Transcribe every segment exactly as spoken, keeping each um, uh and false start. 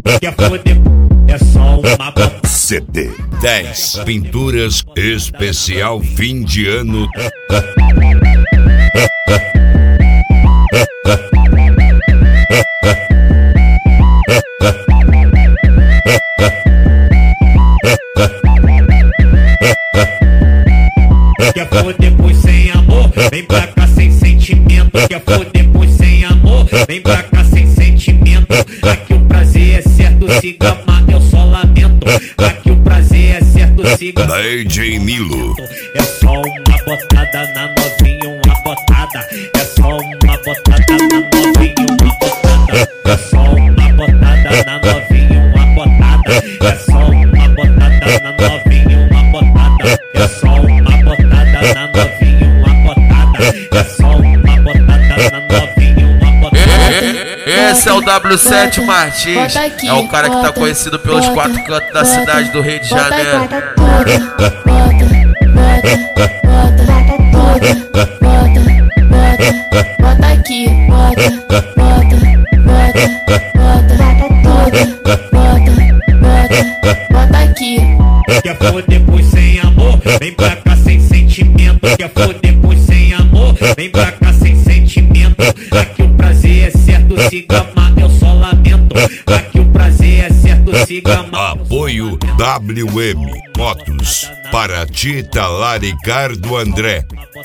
Quer foder, é só uma botada. C D dez Pinturas especial fim de ano. Quer foder pois sem amor, vem pra cá sem sentimento. Quer foder pois sem amor, vem pra cá sem sentimento. Aqui o prazer é certo, se gamar eu só lamento. Aqui o prazer é certo, se gamar. D J Nilo. É só uma botada na novinha, uma botada. É só uma botada na novinha, uma botada. É só uma botada na novinha, uma botada. É só uma botada na novinha, uma botada. É só uma botada na novinha, uma botada. É só uma botada na novinha, uma botada. Esse é o W sete Martins, é o cara que tá conhecido pelos quatro cantos da cidade do Rio de Janeiro. Bota aqui, bota, bota, bota, bota, bota, bota aqui. Quer foder pois sem amor, vem pra cá sem sentimento. Quer foder pois sem amor, vem pra cá sem sentimento. Aqui o prazer é certo, se gamar eu só lamento. Aqui o prazer é certo, se gamar. Apoio W M Motos, Paraty, Talaricardo, André.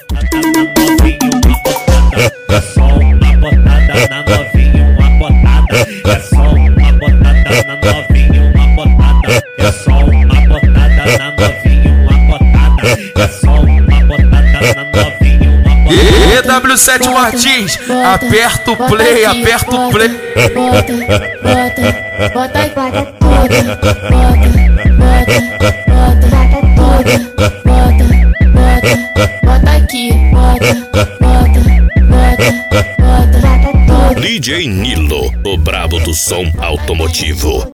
É só uma botada na novinha, uma botada. É só uma botada na novinha, uma botada. É só uma botada na novinha, uma botada. É só uma botada na novinha, uma botada. E W sete Martins, aperta o play, aperta o play. Bota, bota, bota, bota, bota, bota, bota, bota, bota aqui, bota, bota, bota, bota, bota. D J Nilo, o brabo do som automotivo.